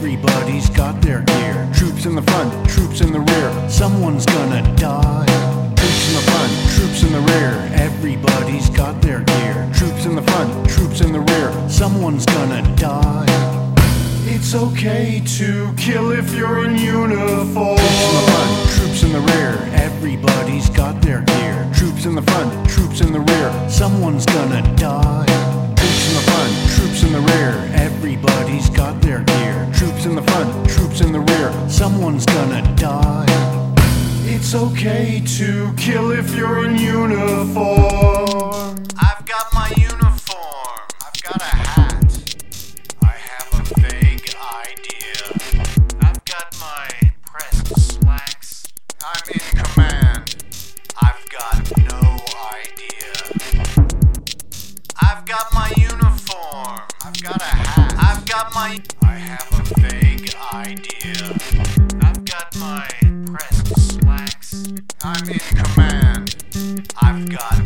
everybody's got their gear. Troops in the front, troops in the rear, someone's gonna die. Troops in the front, troops in the rear, everybody's got their gear. Troops in the front, troops in the rear, someone's gonna die. It's okay to kill if you're in uniform. Troops in the front, troops in the rear, everybody's got their gear. Troops in the front, troops in the rear, someone's gonna die. Troops in the front, troops in the rear, everybody's got their gear. Troops in the front, troops in the rear, someone's gonna die. It's okay to kill if you're in uniform. I've got my uniform. I've got a hat. I have a vague idea. I've got my pressed slacks. I'm in command. I've got no idea. I've got my uniform. I've got a hat. I have a vague idea. I've got my pressed slacks. I'm in command. I've got